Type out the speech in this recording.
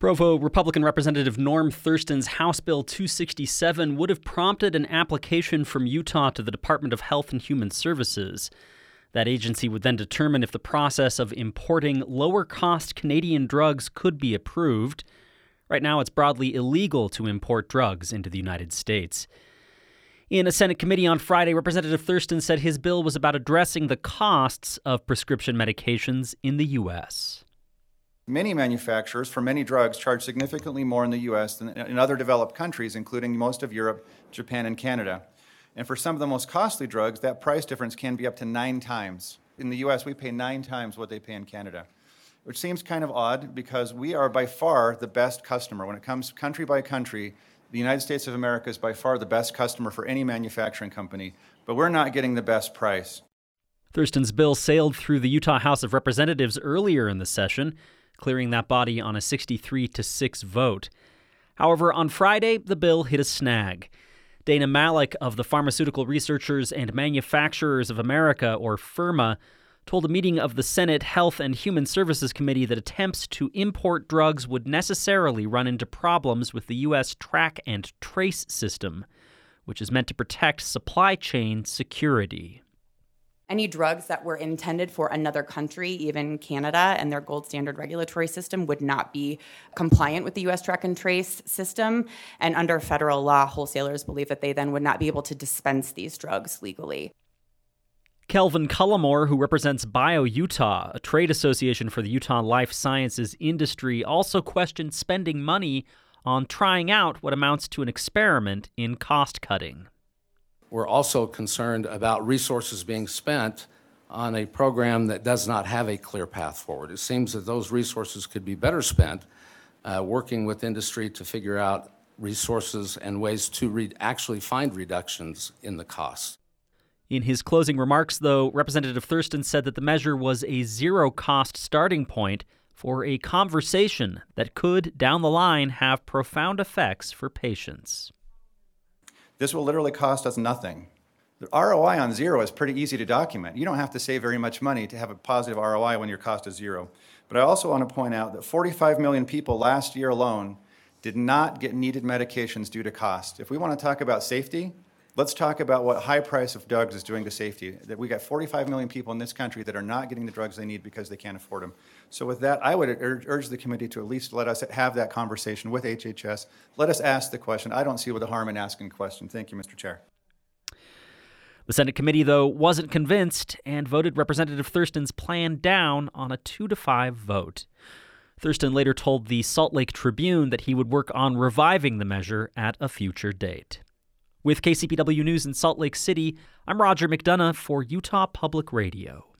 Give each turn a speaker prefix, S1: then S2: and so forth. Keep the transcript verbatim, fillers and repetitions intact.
S1: Provo Republican Representative Norm Thurston's House Bill two sixty-seven would have prompted an application from Utah to the Department of Health and Human Services. That agency would then determine if the process of importing lower-cost Canadian drugs could be approved. Right now, it's broadly illegal to import drugs into the United States. In a Senate committee on Friday, Representative Thurston said his bill was about addressing the costs of prescription medications in the U S.
S2: Many manufacturers for many drugs charge significantly more in the U S than in other developed countries, including most of Europe, Japan, and Canada. And for some of the most costly drugs, that price difference can be up to nine times. In the U S, we pay nine times what they pay in Canada, which seems kind of odd because we are by far the best customer. When it comes country by country, the United States of America is by far the best customer for any manufacturing company, but we're not getting the best price.
S1: Thurston's bill sailed through the Utah House of Representatives earlier in the session, clearing that body on a sixty-three to six vote. However, on Friday, the bill hit a snag. Dana Malik of the Pharmaceutical Researchers and Manufacturers of America, or PhRMA, told a meeting of the Senate Health and Human Services Committee that attempts to import drugs would necessarily run into problems with the U S track and trace system, which is meant to protect supply chain security.
S3: Any drugs that were intended for another country, even Canada, and their gold standard regulatory system would not be compliant with the U S track and trace system. And under federal law, wholesalers believe that they then would not be able to dispense these drugs legally.
S1: Kelvin Cullimore, who represents BioUtah, a trade association for the Utah life sciences industry, also questioned spending money on trying out what amounts to an experiment in cost cutting.
S4: We're also concerned about resources being spent on a program that does not have a clear path forward. It seems that those resources could be better spent uh, working with industry to figure out resources and ways to re- actually find reductions in the costs.
S1: In his closing remarks, though, Representative Thurston said that the measure was a zero-cost starting point for a conversation that could, down the line, have profound effects for patients.
S2: This will literally cost us nothing. The R O I on zero is pretty easy to document. You don't have to save very much money to have a positive R O I when your cost is zero. But I also want to point out that forty-five million people last year alone did not get needed medications due to cost. If we want to talk about safety, let's talk about what high price of drugs is doing to safety. That we got forty-five million people in this country that are not getting the drugs they need because they can't afford them. So with that, I would urge, urge the committee to at least let us have that conversation with H H S. Let us ask the question. I don't see what the harm in asking the question. Thank you, Mister Chair.
S1: The Senate committee, though, wasn't convinced and voted Representative Thurston's plan down on a two to five vote. Thurston later told the Salt Lake Tribune that he would work on reviving the measure at a future date. With K C P W News in Salt Lake City, I'm Roger McDonough for Utah Public Radio.